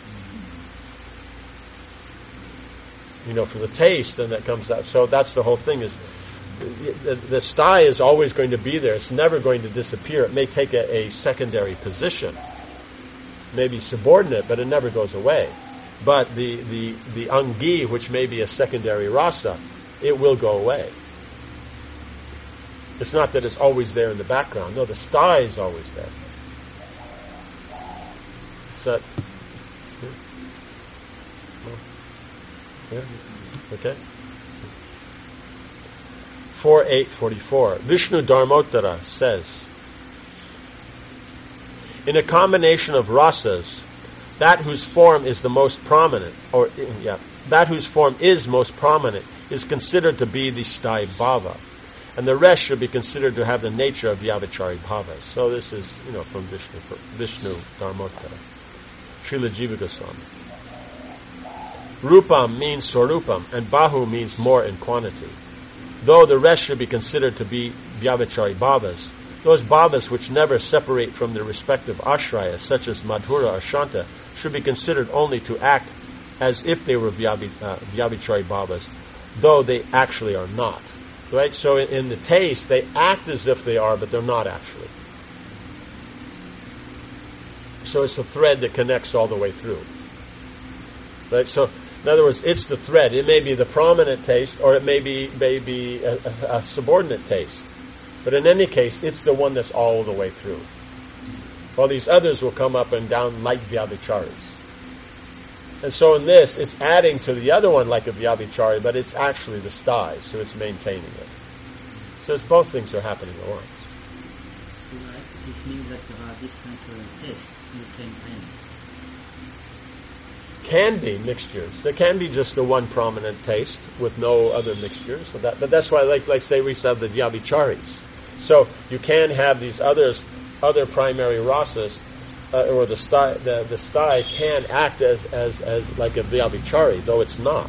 You know, for the taste, and that comes out. So that's the whole thing is, the, the sthāyi is always going to be there. It's never going to disappear. It may take a, a secondary position, maybe subordinate, but it never goes away. But the, the, the angi, which may be a secondary rasa, it will go away. It's not that it's always there in the background. No, the sthāyi is always there. So, yeah. Yeah? Okay. four eight forty-four. Vishnu Dharmottara says, in a combination of rasas, that whose form is the most prominent, or yeah, that whose form is most prominent, is considered to be the sthāyi bhava, and the rest should be considered to have the nature of vyabhichari bhavas. So this is, you know, from Vishnu, Vishnu Dharmottara. Srila Jiva Goswami. Rupam means swarupam, and bahu means more in quantity. Though the rest should be considered to be vyabhichari bhavas, those bhavas which never separate from their respective ashrayas, such as madhura or shanta, should be considered only to act as if they were vyabhi, uh, vyabhichari bhavas, though they actually are not. Right? So in, in the taste, they act as if they are, but they're not actually. So it's the thread that connects all the way through. Right? So, in other words, it's the thread. It may be the prominent taste, or it may be, may be a, a, a subordinate taste. But in any case, it's the one that's all the way through. While these others will come up and down like vyabhicharis. And so in this, it's adding to the other one like a vyabhichari, but it's actually the sthāyi, so it's maintaining it. So it's both things are happening at once. Which means that there are different uh, tastes in the same thing. Can be mixtures. There can be just the one prominent taste with no other mixtures. So that, but that's why, like, like say, we have the vyabhicharis. So you can have these others, other primary rasas, uh, or the sthāyi, the, the sthāyi can act as, as, as like a vyabhichari, though it's not.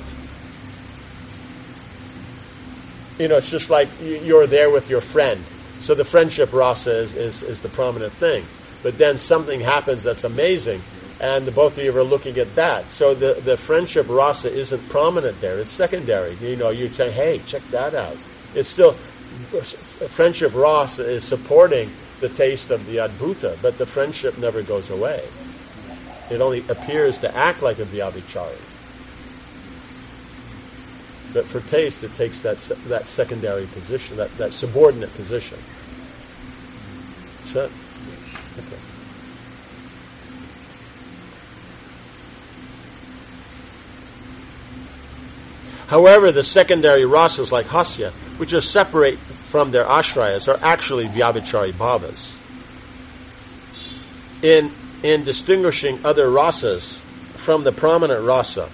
You know, it's just like you're there with your friend. So the friendship rasa is, is, is the prominent thing. But then something happens that's amazing, and the both of you are looking at that. So the, the friendship rasa isn't prominent there. It's secondary. You know, you say, hey, check that out. It's still, friendship rasa is supporting the taste of the adbhuta, but the friendship never goes away. It only appears to act like a vyabhichari. But for taste, it takes that that secondary position, that, that subordinate position. So, okay. However, the secondary rasas like hasya, which are separate from their ashrayas, are actually vyabhichari bhavas. In in distinguishing other rasas from the prominent rasa,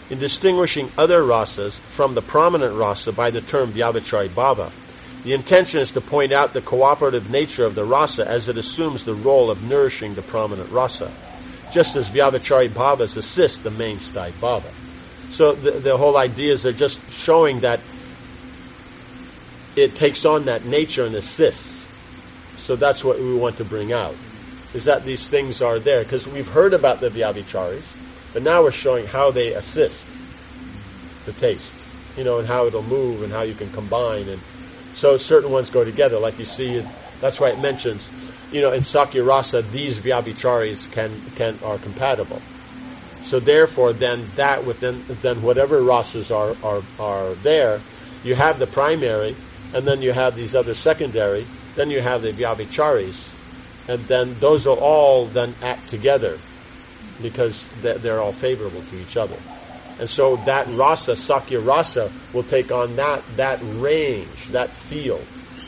in distinguishing other rasas from the prominent rasa by the term Vyabhichari bhava. The intention is to point out the cooperative nature of the rasa as it assumes the role of nourishing the prominent rasa, just as Vyabhichari bhavas assist the main sthai bhava. So the, the whole idea is they're just showing that it takes on that nature and assists. So that's what we want to bring out, is that these things are there. Because we've heard about the Vyabhicharis, but now we're showing how they assist the tastes, you know, and how it'll move and how you can combine. And so certain ones go together, like you see, that's why it mentions, you know, in Sakya Rasa, these Vyabhicharis can, can, are compatible. So therefore, then that within, then whatever rasas are, are, are there, you have the primary, and then you have these other secondary, then you have the Vyabhicharis, and then those will all then act together because they're all favorable to each other. And so that rasa, Sakya Rasa, will take on that that range, that field.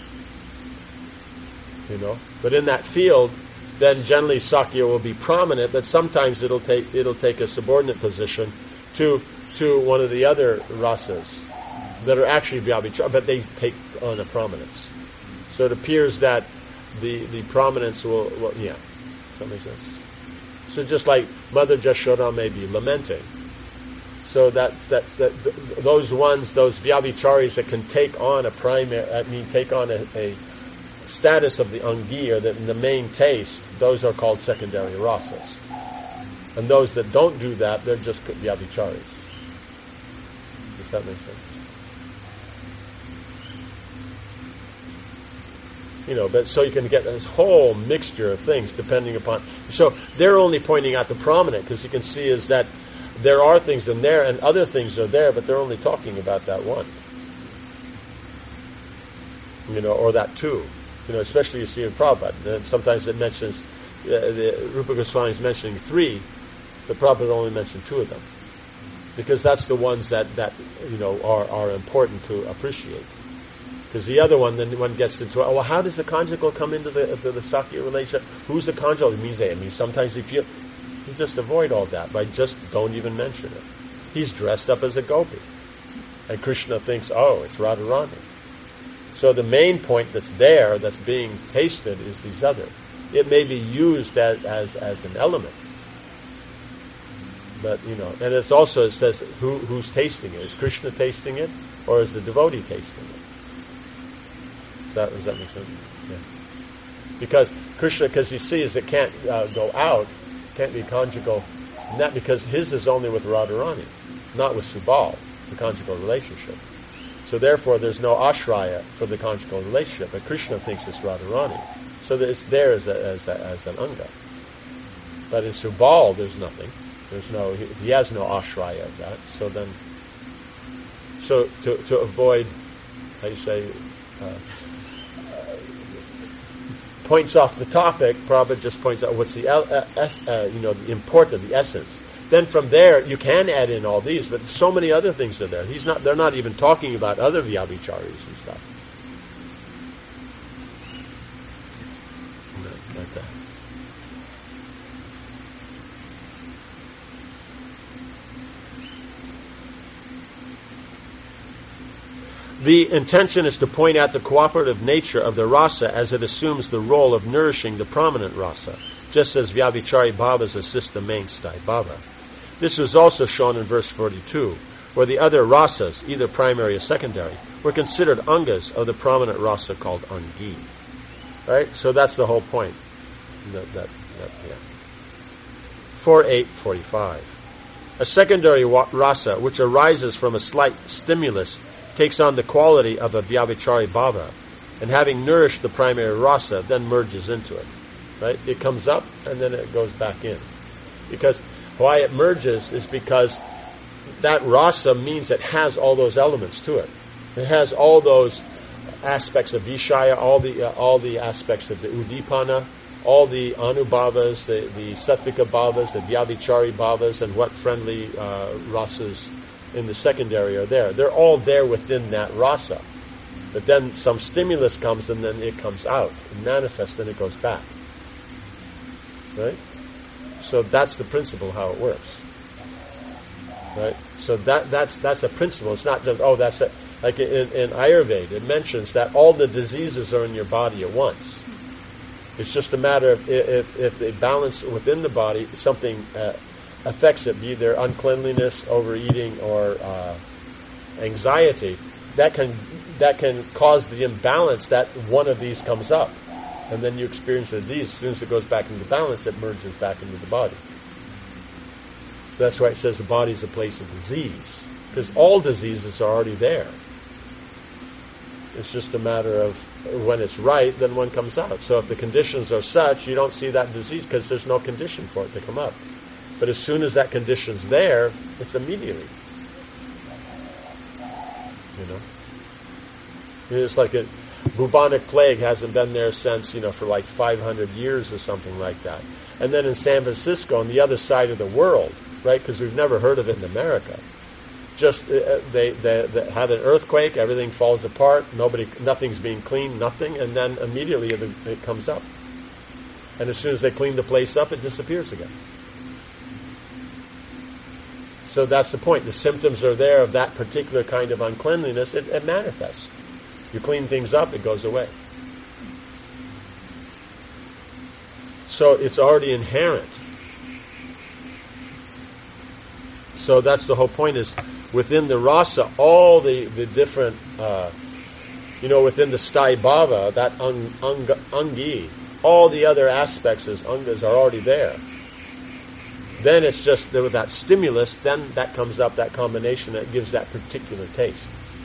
You know? But in that field, then generally Sakya will be prominent, but sometimes it'll take it'll take a subordinate position to to one of the other rasas that are actually Vyabhichari, but they take on a prominence. So it appears that the, the prominence will, will, yeah, does that make sense? So just like Mother Jashoda may be lamenting, so that's that's that th- those ones, those Vyabhicharis that can take on a primary, I mean, take on a, a status of the Angi, or the, the main taste, those are called secondary rasas. And those that don't do that, they're just Vyabhicharis. Does that make sense? You know, but so you can get this whole mixture of things depending upon. So they're only pointing out the prominent, because you can see is that there are things in there and other things are there, but they're only talking about that one. You know, or that two. You know, especially you see in Prabhupada. And sometimes it mentions, uh, the Rupa Goswami is mentioning three, but Prabhupada only mentioned two of them, because that's the ones that, that you know are, are important to appreciate. Because the other one, then one gets into, oh, well, how does the conjugal come into the to the Sakya relationship? Who's the conjugal? It means they, I mean, sometimes if you, you just avoid all that by just don't even mention it. He's dressed up as a gopi, and Krishna thinks, oh, it's Radharani. So the main point that's there, that's being tasted, is these other. It may be used as as, as an element, but you know, and it's also, it says who who's tasting it? Is Krishna tasting it, or is the devotee tasting it? Does that, does that make sense? Yeah. Because Krishna, because he sees it can't uh, go out, can't be conjugal, and that because his is only with Radharani, not with Subal, the conjugal relationship. So therefore, there's no ashraya for the conjugal relationship, but Krishna thinks it's Radharani, so that it's there as a, as, a, as an anga. But in Subal, there's nothing. There's no, he, he has no ashraya of that. So then, so to to avoid, how you say. Uh, points off the topic, Prabhupada just points out what's the uh, uh, you know the import of the essence. Then from there you can add in all these, but so many other things are there. He's not; they're not even talking about other Vyabhicharis and stuff. Like that. The intention is to point out the cooperative nature of the rasa as it assumes the role of nourishing the prominent rasa, just as Vyabhichari bhavas assist the main sthai bhava. This was also shown in verse forty-two, where the other rasas, either primary or secondary, were considered angas of the prominent rasa called angi. Right? So that's the whole point. That, that, that, yeah. four eight forty-five. A secondary wa- rasa, which arises from a slight stimulus, takes on the quality of a Vyabhichari bhava, and having nourished the primary rasa, then merges into it. Right? It comes up and then it goes back in. Because why it merges is because that rasa means it has all those elements to it. It has all those aspects of Vishaya, all the uh, all the aspects of the Udipana, all the Anubhavas, the, the Sattvika bhavas, the Vyabhichari bhavas, and what friendly uh, rasas in the secondary are there. They're all there within that rasa. But then some stimulus comes and then it comes out. It manifests, then it goes back. Right? So that's the principle how it works. right? So that that's that's a principle. It's not just, oh, that's it. Like in, in Ayurveda, it mentions that all the diseases are in your body at once. It's just a matter of if, if the balance within the body, something uh, affects it, be there uncleanliness, overeating, or uh, anxiety, that can that can cause the imbalance that one of these comes up. And then you experience the disease. As soon as it goes back into balance, it merges back into the body. So that's why it says the body is a place of disease. Because all diseases are already there. It's just a matter of when it's right, then one comes out. So if the conditions are such, you don't see that disease because there's no condition for it to come up. But as soon as that condition's there, it's immediately. You know? It's like a bubonic plague hasn't been there since, you know, for like five hundred years or something like that. And then in San Francisco, on the other side of the world, right, because we've never heard of it in America, just uh, they, they, they had an earthquake, everything falls apart, nobody, nothing's being cleaned, nothing, and then immediately it, it comes up. And as soon as they clean the place up, it disappears again. So that's the point. The symptoms are there of that particular kind of uncleanliness. It, it manifests. You clean things up, it goes away. So it's already inherent. So that's the whole point, is within the rasa, all the, the different, uh, you know, within the sthai bhava, that un, un, angi, all the other aspects as angas are already there. Then it's just that with that stimulus, then that comes up, that combination that gives that particular taste.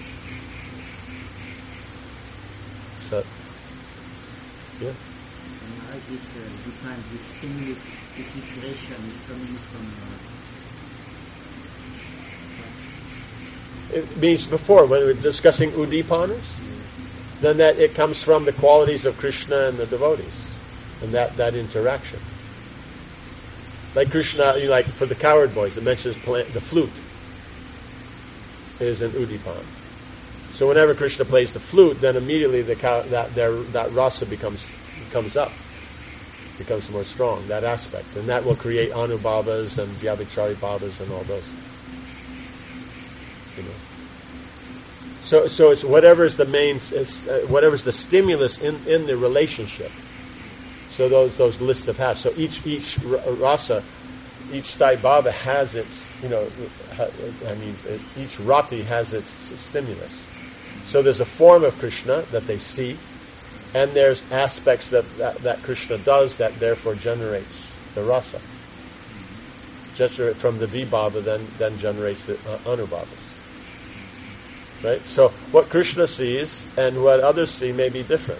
So, yeah. And I just uh, define this stimulus, this inspiration is coming from. Uh, It means before, when we were discussing udipanas, then that it comes from the qualities of Krishna and the devotees, and that, that interaction. Like Krishna, you know, like for the cowherd boys, it mentions plant, the flute is an udipan. So whenever Krishna plays the flute, then immediately the cow, that their, that rasa becomes comes up, becomes more strong, that aspect, and that will create anubhavas and vyabhichari bhavas and all those. You know. So, so it's whatever's the main, it's, uh, whatever's the stimulus in, in the relationship. So those those lists of halves. So each each rasa, each sthai bhava has its, you know, I mean, each rati has its stimulus. So there's a form of Krishna that they see, and there's aspects that that, that Krishna does that therefore generates the rasa. Generate from the vibhava, then then generates the uh, anubhavas. Right? So what Krishna sees and what others see may be different.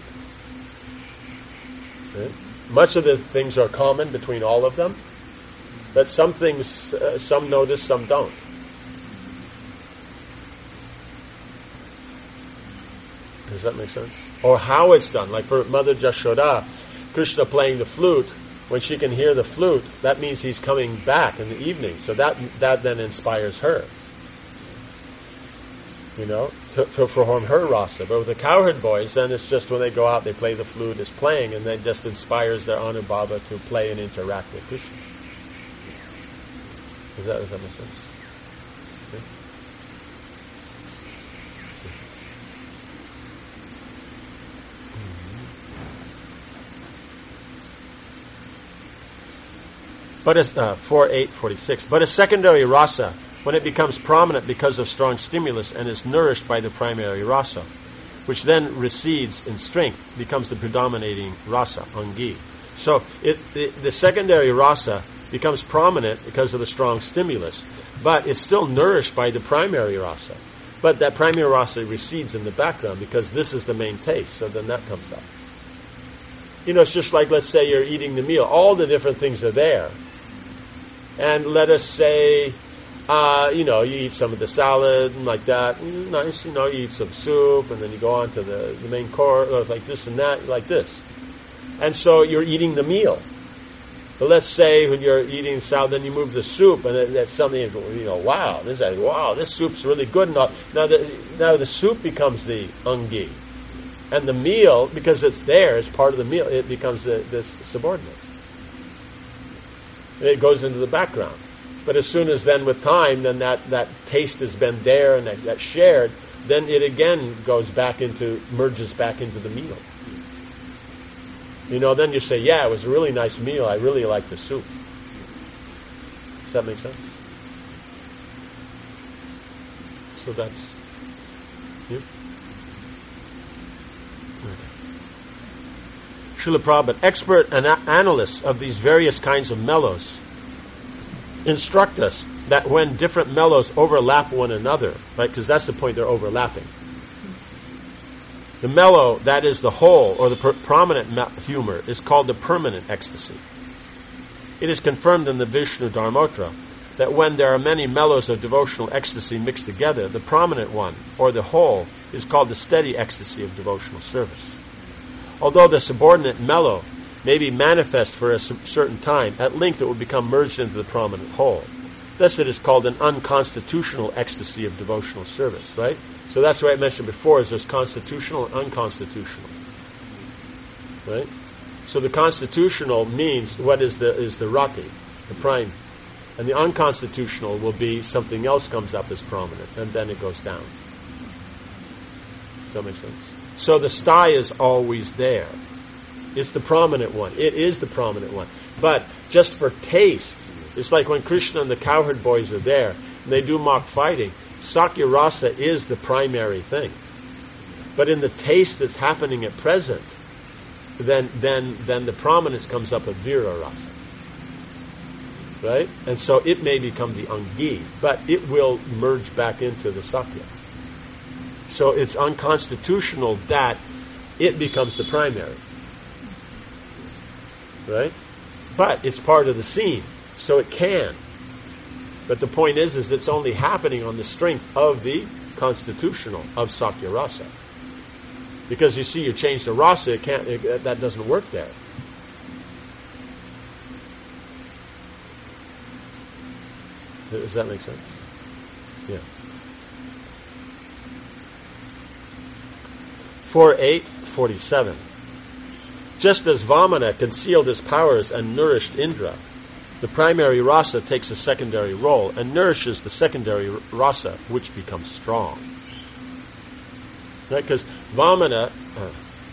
Right? Much of the things are common between all of them, but some things, uh, some notice, some don't. Does that make sense? Or how it's done. Like for Mother Jashoda, Krishna playing the flute, when she can hear the flute, that means he's coming back in the evening. So that that then inspires her. You know, to, to perform her rasa. But with the cowherd boys, then it's just when they go out, they play the flute, it's playing, and that just inspires their anubhava to play and interact with Krishna. Does that, does that make sense? Okay. But as uh, four eight forty-six, but a secondary rasa, when it becomes prominent because of strong stimulus and is nourished by the primary rasa, which then recedes in strength, becomes the predominating rasa, angi. So it, it, the secondary rasa becomes prominent because of the strong stimulus, but it's still nourished by the primary rasa. But that primary rasa recedes in the background because this is the main taste, so then that comes up. You know, it's just like, let's say you're eating the meal. All the different things are there. And let us say, uh, you know, you eat some of the salad and like that. Nice, you know, you eat some soup, and then you go on to the, the main course, or like this and that, like this. And so you're eating the meal. But let's say when you're eating salad, then you move the soup, and it, that's something, you know, wow, this is, wow, this soup's really good. Now, now the, now the soup becomes the angi. And the meal, because it's there as part of the meal, it becomes the, this subordinate. It goes into the background. But as soon as then with time, then that, that taste has been there and that, that shared, then it again goes back into, merges back into the meal. You know, then you say, yeah, it was a really nice meal. I really like the soup. Does that make sense? So that's... Yeah? Okay. Srila Prabhupada, expert ana- analysts of these various kinds of mellows instruct us that when different mellows overlap one another, right, because that's the point, they're overlapping. The mellow, that is the whole, or the per- prominent me- humor, is called the permanent ecstasy. It is confirmed in the Vishnu Dharmottara that when there are many mellows of devotional ecstasy mixed together, the prominent one, or the whole, is called the steady ecstasy of devotional service. Although the subordinate mellow may be manifest for a certain time, at length it will become merged into the prominent whole. Thus it is called an unconstitutional ecstasy of devotional service, right? So that's what I mentioned before, is there's constitutional and unconstitutional. Right? So the constitutional means what is the is the rati, the prime. And the unconstitutional will be something else comes up as prominent, and then it goes down. Does that make sense? So the sty is always there. It's the prominent one. It is the prominent one. But just for taste, it's like when Krishna and the cowherd boys are there, and they do mock fighting, Sakya Rasa is the primary thing. But in the taste that's happening at present, then then then the prominence comes up of Vira Rasa. Right? And so it may become the Angi, but it will merge back into the Sakya. So it's unconstitutional that it becomes the primary. Right? But it's part of the scene, so it can. But the point is, is it's only happening on the strength of the constitutional, of Sakya Rasa. Because you see, you change the Rasa, it can't, it, that doesn't work there. Does that make sense? Yeah. four eight forty-seven. Just as Vamana concealed his powers and nourished Indra, the primary rasa takes a secondary role and nourishes the secondary rasa, which becomes strong. Right? Because Vamana, uh,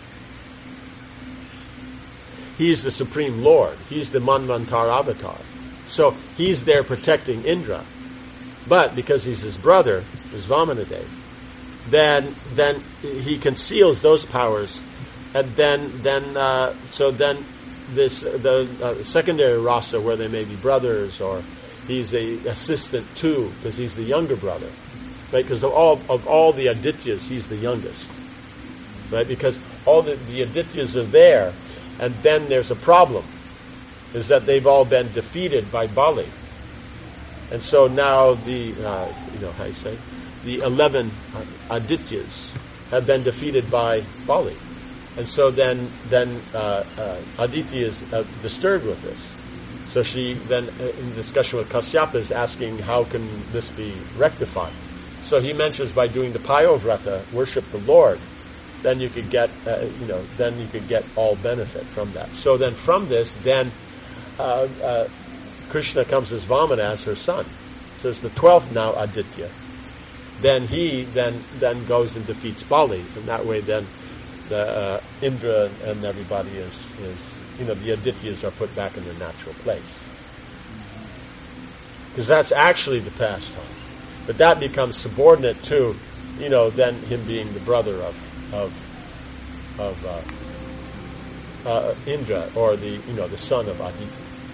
he's the Supreme Lord. He's the Manvantar avatar. So he's there protecting Indra. But because he's his brother, his Vamanadev, then then he conceals those powers, and then then uh, so then this the uh, secondary rasa, where they may be brothers, or he's a assistant too, because he's the younger brother, right? Because of all of all the Adityas, he's the youngest, right? Because all the, the Adityas are there, and then there's a problem, is that they've all been defeated by Bali, and so now the uh, you know how you say the eleven Adityas have been defeated by Bali. And so then, then uh, uh, Aditi is uh, disturbed with this. So she then, uh, in discussion with Kasyapa, is asking how can this be rectified. So he mentions by doing the Payovrata, worship the Lord, then you could get, uh, you know, then you could get all benefit from that. So then, from this, then uh, uh, Krishna comes as Vamana as her son. So it's the twelfth now Aditya. Then he then then goes and defeats Bali, and that way then. The uh, Indra and everybody is, is, you know, the Adityas are put back in their natural place. Because that's actually the pastime. But that becomes subordinate to, you know, then him being the brother of of of uh, uh, Indra, or the, you know, the son of Aditi.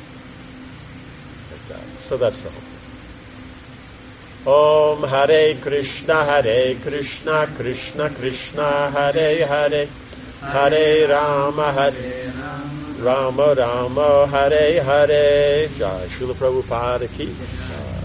Like that. So that's the whole thing. Om Hare Krishna, Hare Krishna, Krishna Krishna, Hare Hare, Hare Rama, Hare Rama, Rama Rama, Hare Hare. Jai Srila Prabhupada ki Jai.